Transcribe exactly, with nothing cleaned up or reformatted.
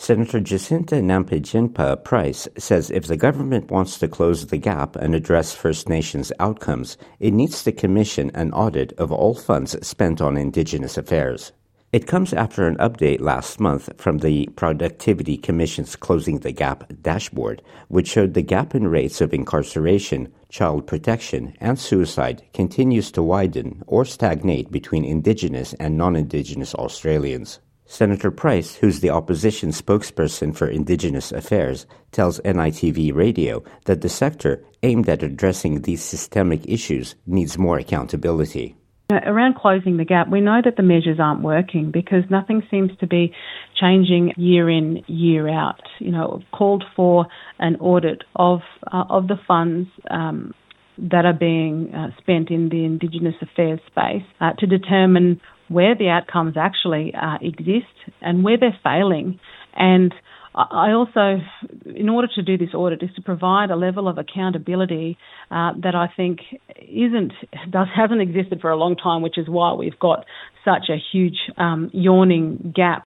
Senator Jacinta Nampijinpa Price says if the government wants to close the gap and address First Nations outcomes, it needs to commission an audit of all funds spent on Indigenous affairs. It comes after an update last month from the Productivity Commission's Closing the Gap dashboard, which showed the gap in rates of incarceration, child protection, and suicide continues to widen or stagnate between Indigenous and non-Indigenous Australians. Senator Price, who's the opposition spokesperson for Indigenous Affairs, tells N I T V Radio that the sector, aimed at addressing these systemic issues, needs more accountability. Around closing the gap, we know that the measures aren't working because nothing seems to be changing year in, year out. You know, called for an audit of uh, of the funds um, that are being uh, spent in the Indigenous affairs space uh, to determine where the outcomes actually uh, exist and where they're failing. And I also, in order to do this audit, is to provide a level of accountability uh, that I think isn't, does, hasn't existed for a long time, which is why we've got such a huge um, yawning gap